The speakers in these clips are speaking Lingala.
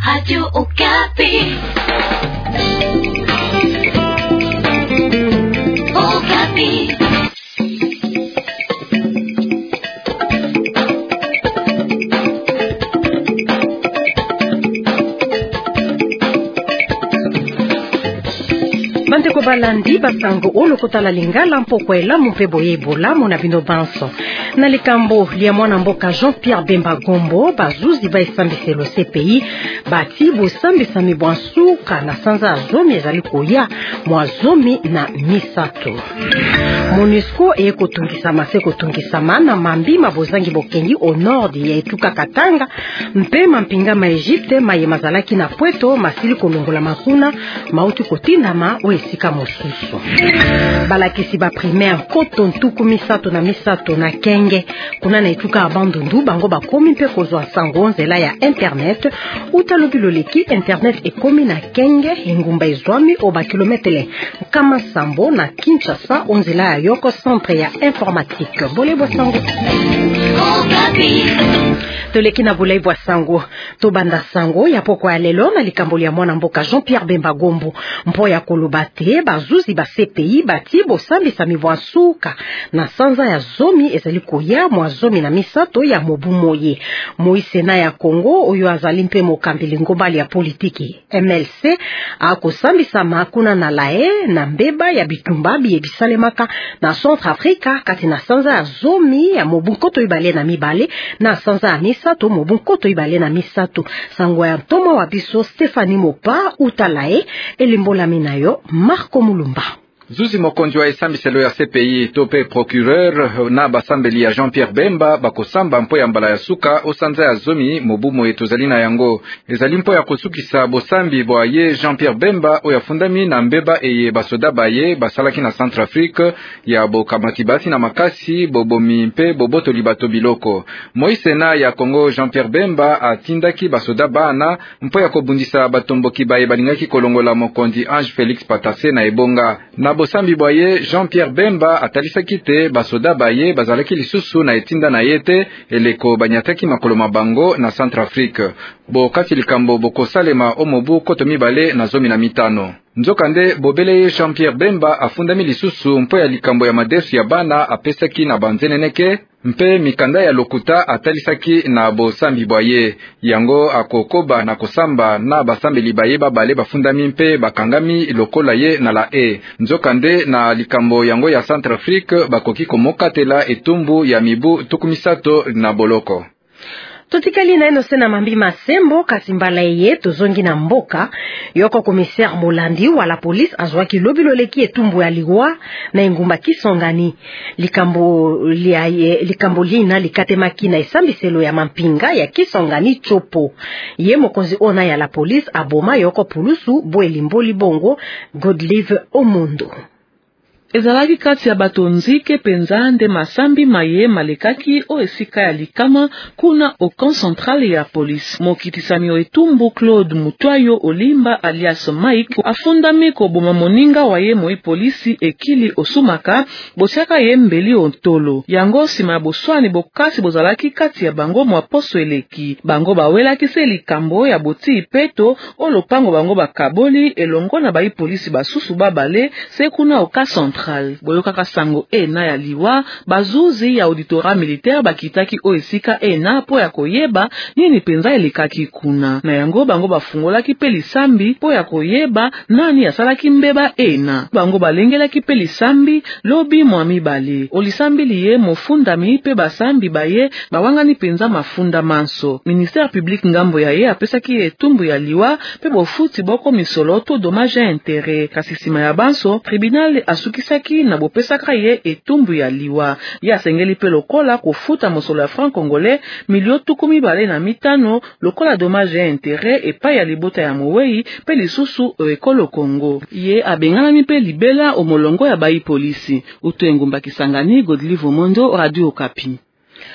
Radio Okapi. Okapi. Bandeko balandi basango olokotala lingala mpoko elamu mpe boyebola mona bino banso na likambo lia mwana mboka Jean-Pierre Bemba Gombo bazuzi baesambiselo CPI bati bosambisami bwansuka na sanza azomi ezali koya mwazomi na misato. MONUSCO ekotungisama se kotungisama na mambi mabozangi bokengi au nord ya etuka Katanga mpe mampinga ma Egypte maye mazalaki na Pweto masili kolongola masuna mauti kotindama esika mosusu. Balakisi ba primaire koto ntuku misato na kenge kuna na etuka abandondu bango bakomi mpe kozwa sango nzela ya internet utalobi loleki internet ekomi na kenge engumba ezwami oba kilometre kama sambo na Kinshasa onzela ya yoko centre ya informatique bolebo sango. Toleki na bolebo sango to banda sango ya poko ya lelo na likambo ya mwana mboka Jean-Pierre Bemba Gombo mpo ya kolobate bazuzi ba CPI bati bosambisa mibwansuka na sanza ya zomi ezali koya mwazomi na misato ya mobu moye moisena ya Kongo oyo azali mpe mokambili ngombali ya politiki MLC akosambisa makuna na lae na mbeba ya bitumba bisalemaka na Centre Africa kati na sanza ya zomi ya mobu nkoto ibale na mibale na sanza ya misato mobu nkoto ibale na misato sango ya ntoma wa biso Stephanie Mopa utalae elimbola minayo Marco Mulumba. Zuzi mokonzi wa esambiselo ya CPI tope procureur na basambeli ya Jean-Pierre Bemba bakosamba mpo ya mbala ya suka osanza ya zomi mobumo etozali na yango ezali mpo ya kosukisa bosambi bwa ye Jean-Pierre Bemba oya fundami na mbeba eye basoda baye basalaki na Centrafrique ya bokamati basi na makasi bobomi mpe boboto libato biloko moisena ya Congo Jean-Pierre Bemba atindaki basoda bana mpo ya kobundisa batomboki baye balingaki kolongola mokonzi Ange Félix Patasse na ebonga na bosambi boye Jean-Pierre Bemba atalisaki te basoda baye bazalaki lisusu na etinda na yete eleko banyataki makolo mabango na Centrafrique bokati likambo bokosalema omobu koto mibale na zomi na mitano nzokande bobele Jean-Pierre Bemba afundami lisusu mpo ya likambo ya madesu ya bana apesaki na banzeneneke mpe mikanda ya lokuta atalisaki na bosambi boye yango akokoba na kosamba na basambeli baye babale bafundami mpe bakangami lokola ye na la nzokande na likambo yango ya Centrafrique bakoki komokatela etumbu ya mibu tukumisato na boloko. Totikali na eno sena mambi masembo kasi mbala eye tozongi na mboka yoko commissaire Molandi wala police azwaki lobilo leki etumbu ya liwa na engumba Kisongani likambo lina likatemaki na esambiselo ya mampinga ya Kisongani chopo ye mokonzi ona ya la police aboma yoko pulusu boelimboli bongo Godlive Omondo. Ezalaki kati ya bato nzike penza nde masambi maye malekaki o esika ya likama kuna au camp central ya police. Mokitisami o etumbu Claude Mutwayo Olimba alias Mike afundami ko boma moninga wa ye moi polisi ekili osumaka bosiaka ye mbeli ontolo. Yango sima boswani bokasi bozalaki kati ya bango mwa poso eleki. Bango bawelaki se likambo ya boti ipeto o lopango bango bakaboli elongo na bai polisi basusu babale se kuna au camp central. Boyokaka sango ena ya liwa bazuzi ya auditorat militaire bakitaki o esika ena po ya koyeba nini penza elekaki kuna na yango bango bafungolaki pe lisambi po ya koyeba nani asalaki mbeba ena bango balengelaki pe lisambi lobi mwa mibale olisambi liye mofundami pe basambi baye bawangani penza mafunda manso ministère public ngambo ya ye apesaki etumbu ya liwa pe bofuti boko misoloto dommage à intérêt kasi sima ya banso tribunal asukisa na bopesaka ye etumbu ya liwa ya sengeli pe lokola kofuta mosolo ya franc congolais milio tukumi bale na mitano lokola dommage à intérêt epai ya libota ya mowei pe lisusu ekolo Congo ye abenganami pe libela omolongo ya bai polisi uto engumba Kisangani Godlive Omondo Radio Okapi.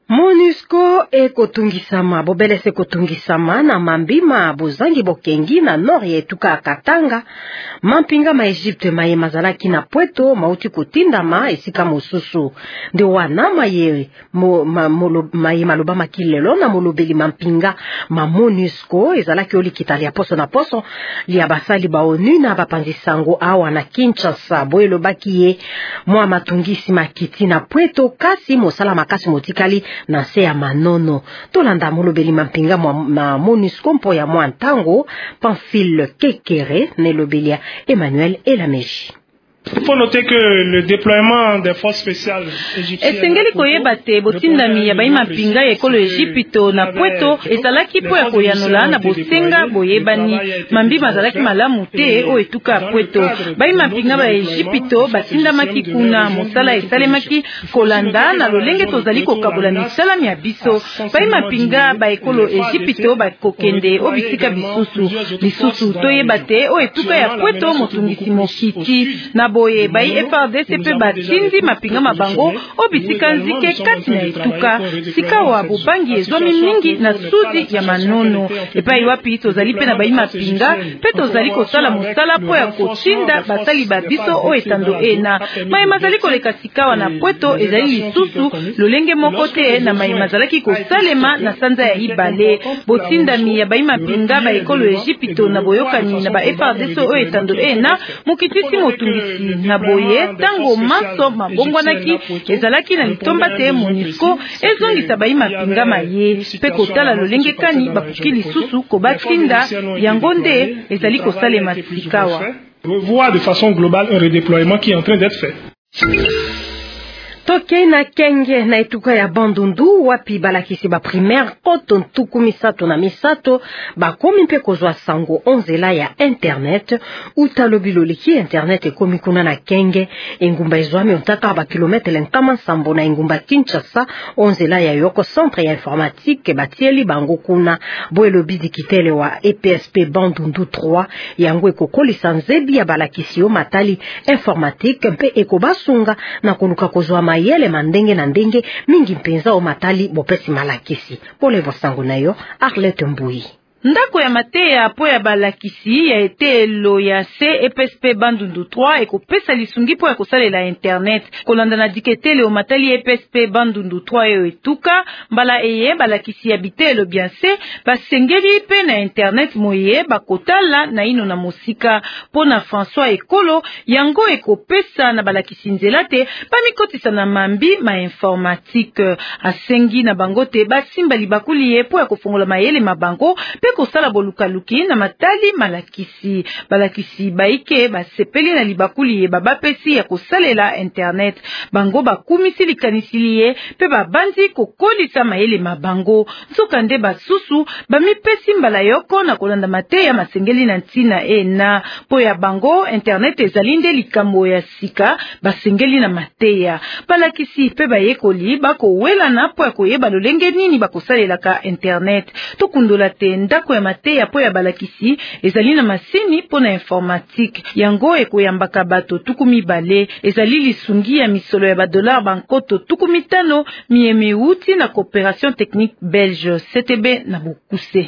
MONUSCO ekotungisama bobelese kotungisama na mambima bozangi bokengi na nord ya etuka Katanga mampinga ma Egypte maye mazalaki na Pweto mauti kotindama esika mosusu nde wana maye maye maloba makilelo na molobeli mampinga ma MONUSCO ezalaki olikitali ya poso na poso lia basali ba ONU na bapanzi sango awa na Kinshasa boelobaki ye mwa matungisi makiti na Pweto kasi mosala makasi motikali na se ya manono tolanda molobeli mampinga ma MONUSCO mpo ya mwa ntango Pamphile Kekere ne lobelia Emmanuel Elameji. Il faut noter que le déploiement des forces spéciales égyptiennes esengeli koyeba te botindami ya baima pinga ekolo Egypto na Pweto ezalaki po ya koyanola na bosenga boyebani mambi mazalaki malamu te o etuka Pweto baima pinga ba Egypto batindamaki kuna mosala esalemaki kolanda na lolenge tozali kokabola misala ya biso baima pinga ba ekolo Egypto bakokende obisika bisusu toyeba te o etuka ya Pweto motungisi mokiti na boye bai FRDC pe batindi mapinga mabango obisika nzike kati na etuka sika wa bobangi ezomi mingi na sudi ya manono epai wapi tozali pe na bai mapinga pe tozali kosala mosala po ya kochinda basali babiso o etando ena mai mazali koleka sika na Pweto ezali lisusu lolenge moko te na mai mazalaki kosalema na sanza ya ibale botindami ya bai mapinga ba ekolo Egypto na boyokani na ba FRDC o etando ena mokitisi motungisi na boye tango maso mabongwanaki ezalaki na litomba te MONUSCO ezongisa bai mapinga maye pe kotala lolenge kani bakoki lisusu kobatinda yango nde ezali kosalema sikawa. Revoir de façon globale un redéploiement qui est en train d'être fait. Toke na kenge na etuka ya Bandundu wapi balakisi ba primaire koto ntuku misato na misato bakomi mpe kozwa sango onzela ya internet utalobilo liki internet ekomi kuna na kenge engumba ezwami ontaka ba kilometre nkama sambo na engumba Kinshasa onzela ya yoko centre ya informatique batieli bango kuna boelobi dikitele wa EPSP Bandundu 3 yango ekokolisa nzebi ya balakisi yo matali informatique mpe ekobasunga na koluka kozwa mayele mandenge na ndenge mingi mpenza o matali bopesi malakisi pole vosango nayo Arlette Mbui. Ndako ya mateya po ya balakisi ya etelo ya EPSP Bandundu 3 ekopesa lisungi po ya kosalela internet kolanda na diketele o matali EPSP Bandundu 3 yo etuka mbala eye balakisi ya bitelo bianse basengeli pe na internet moye bakotala na ino na mosika po na François Ekolo yango ekopesa na balakisi nzela te pamikotisa na mambi ma informatique asengi na bango te basimba libakuli ye po ya kofongola mayele mabango pe kosala bolukaluki na matali malakisi balakisi baike basepeli na libakuli ye babapesi ya kosalela internet bango bakumisi likanisili ye pe babanzi kokolisa mayele mabango nzokande basusu bamipesi mbala yoko na kolanda mateya masengeli na ntina ena po ya bango internet ezali nde likambo ya sika basengeli na mateya balakisi pe bayekoli bakowelana po ya koyeba lolenge nini bakosalelaka internet tokundola te ndako ya mateya po ya balakisi ezali na masini po na informatique yango ekoyambaka bato tukumi bale ezali lisungi ya misolo ya badolar bankoto tukumi tano miemi uti na coopération technique belge CTB na Bokuse.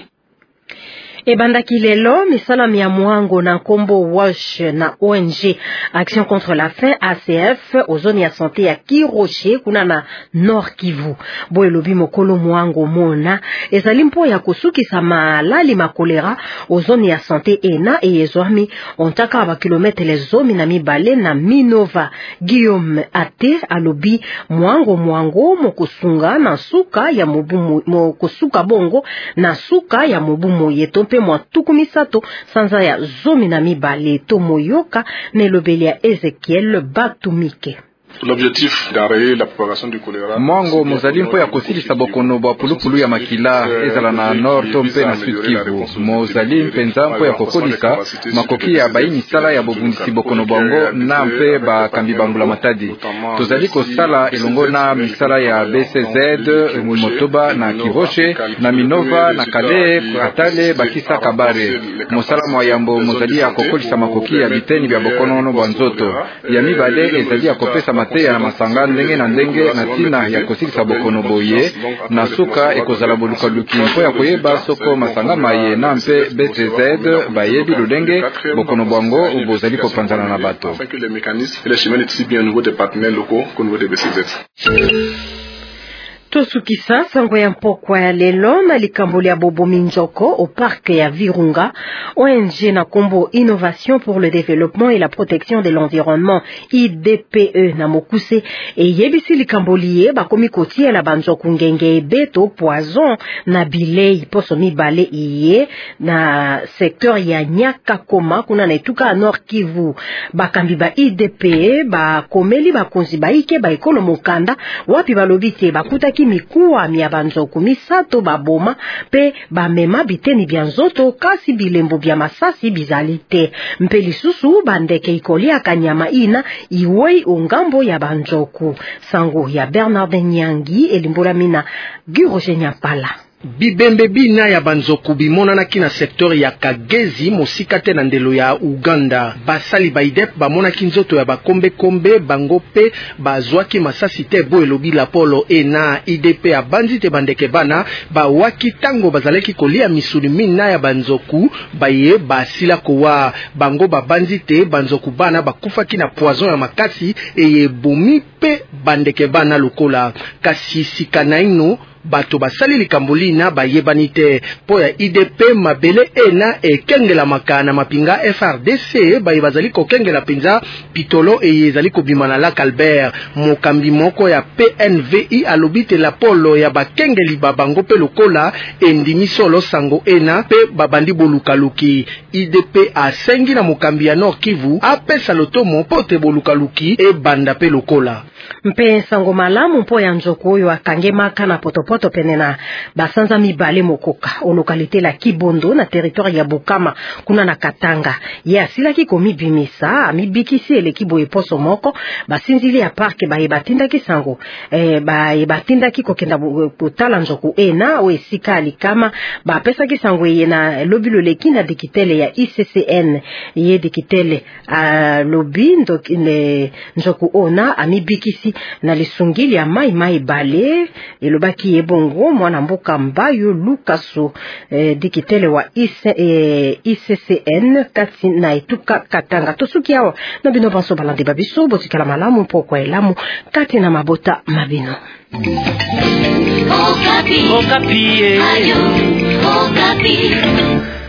Ebandaki lelo misala mia mwango na nkombo WASH na ONG Action contre la faim ACF ozoni ya santé ya Kiroche kuna na Nord Kivu boelobi mokolo mwango mona ezali mpo ya kosukisa malali makolera ozoni ya santé ena eyezwami ontaka ba kilometre zomi na mibale na Minova Guillaume Ate alobi mwango mokosunga na suka ya mobumu mokosuka bongo na suka ya mobumu yetompe mwa tuku misato sanza ya zomi na mibale tomoyoka nelobeli ya Ezekiel Batumike. L'objectif d'enrayer la propagation du choléra. Mwango mozali mpo ya kosilisa bokono bwa pulupulu ya makila ezala na nord to mpe na sud Kivu. Mozali mpenza mpo ya kokolisa makoki ya bayi misala ya bobundisi bokono bango na mpe bakambi bambula matadi. Tozali kosala elongo na misala ya BCZ, Motoba na Kiroche, na Minova na Kale, Atale, Bakisa Kabare. Mosala mwayambo mozali ya kokolisa makoki ya biteni bya bokono no bwa nzoto. Ya mibale ezali ya kopesa mateya na masanga ndenge na ndenge na tina ya kosikisa bokono boye na suka ekozala bolukaluki mpo ya koyeba soko masanga maye na mpe BTZ bayebi lolenge bokono bwango bozali kopanzana na bato. Tosukisa sango ya mpokwa ya lelo na likambo ya Bobo Minjoko au parc ya Virunga. ONG na kombo Innovation pour le développement et la protection de l'environnement IDPE na mokuse eyebisi likambo liye bakomi kotia la banzoku ngenge beto poison na bilei poso mibale iye na secteur ya Nyakakoma kuna na etuka Nord Kivu. Bakambi ba IDPE bakomeli bakonzi baike ba ekolo mokanda wapi balobite bakutaki mikuwa mia banzoku misato baboma pe bamema biteni bya nzoto kasi bilembo bya masasi bizalite mpe lisusu bandeke ikolia kanyama ina iwei ongambo ya banzoku. Sango ya Bernard Nyangi elimbola mina Guroje Nyapala. Bibembe bina ya banzoku bimonana ki na sektor ya Kagezi mosika te na ndelo ya Uganda. Basali baidep bamona kinzoto ya bakombe kombe bango pe bazwaki masasi te bo elobi la polo na IDP ya banzi te bandeke bana ba waki tango bazaleki kolia misuni mina ya banzoku baye basila kowa bango babanzi te banzoku bana bakufaki na poison ya makasi eye bomi pe bandeke bana lokola kasi sikana ino bato basali likamboli na bayebani te po ya IDP mabele ena ekengela makana mapinga FRDC bazali kokengela penza pitolo ezali kobimana la Calbert mokambi moko ya PNVI alobite la polo ya bakengeli babango pe lokola endimi solo sango ena pe babandi bolukaluki. IDP asengi na mokambi ya Nord Kivu apesa lotomo pote bolukaluki e banda pe lokola mpe sango malamu mpo ya nzoko oyo akangemaka na potopoto pene na basanza mibale mokoka o lokalite la Kibondo na territoire ya Bukama kuna na Katanga ye asilaki komibimisa amibikisi eleki boye poso moko basinzili ya parke bayebatindaki sango bayebatindaki kokenda kotala nzoko ena o esika alikama bapesaki sango ye na lobilo leki na dikitele ya ICCN ye dikitele lobi nzoko ona amibikisi na lisungili ya mai bale elobaki yebongo mwana mboka Mbayo Lukaso dikitele wa ICCN kati na etuka Katanga. Tosuki awa na bino banso balande babiso botikala malamu mpoko elamu kati na mabota mabino. Okapi. Okapi. Ayo. Okapi.